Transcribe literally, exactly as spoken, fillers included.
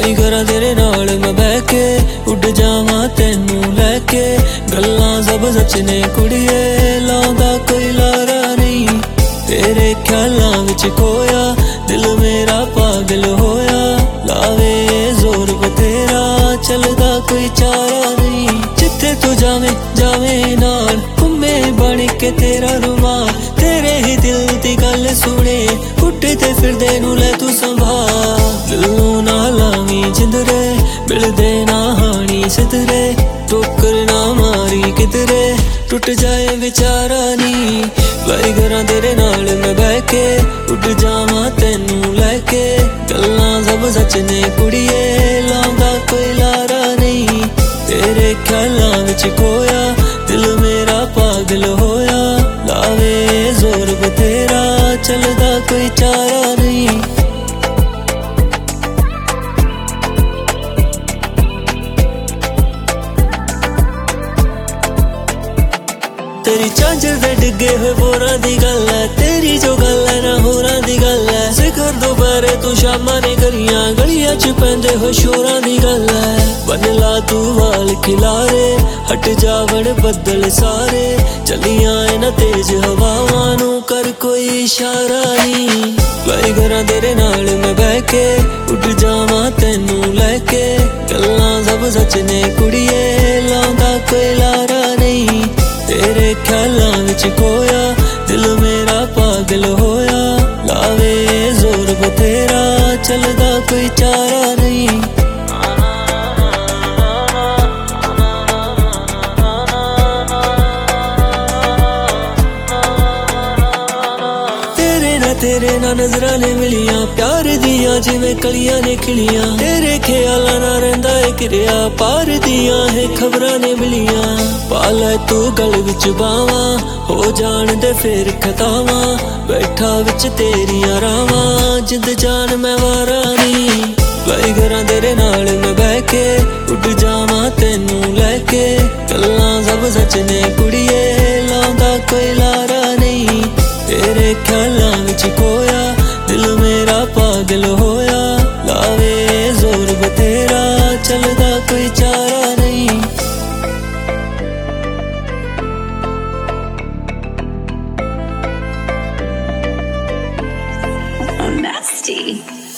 प्यारी करा तेरे नाल मैं बह के, उड़ जावां तैनू लैके, गल्लां सब सच ने कुड़िए, लाउंदा कोई लारा नहीं। तेरे ख्यालां विच खोया दिल मेरा पागल होया, लावे जोर बतेरा चलदा कोई चारा नहीं। जिथे तू जावे जावे नाल घूमे बन के तेरा रुमाल, तेरे ही दिल दी गल सुने कुटदे फिरदे नू लै तू संभाल। दिलों ना लावी जिंदरे मिलदे ना हानी सिदरे, ठोकर ना मारी किधरे टुट जाए विचारा नी। प्यारी करा तेरे नाल मैं बह के, उड़ जावां तैनू लैके, गल्लां सब सच ने कुड़िए, लाउंदा कोई लारा नहीं। तेरे ख्यालां विच खोया दिल मेरा पागल होया, लावे जोर बतेरा चलदा कोई चारा नहीं। तेरी झांझर दे डिगे हुए बोरां दी गल है, तेरी जो गल है ना होरां दी गल है। सिखर दोपहरे तू शामां ने करियां गलियां च पैंदे हो शोरां दी गल है। बन ला तू वाल खिलारे हट जावण बदल सारे, चलियां इन्हां तेज हवावां नू कर कोई इशारा नहीं। प्यारी करा तेरे नाल मैं बह के, उड़ जावां तैनू लैके, गल्लां सब सच ने कुड़िए, लाउंदा कोई लारा नहीं। तेरे ख्यालां विच खोया दिल मेरा पागल होया, लावे जोर बतेरा चलदा कोई चारा नहीं। तेरे ना नजरां ने मिलियां प्यार दियां जिवें कलियां ने खिलियां, तेरे ख्यालां ना रहिंदा ए किरिया पार दियां है खबरां ने मिलियां। पालै तू गल विच बावां हो जान दे फिर खतावां, बैठा विच तेरियां रावां जिंद जान मैं वारा नी। प्यारी करा तेरे नाल मैं बह के, उड़ जावां तैनू लैके, गल्लां सब सच ने कुड़िए, लाउंदा कोई लारा नहीं। तेरे ख्यालां विच खोया दिल मेरा पागल होया, लावे जोर बतेरा चलदा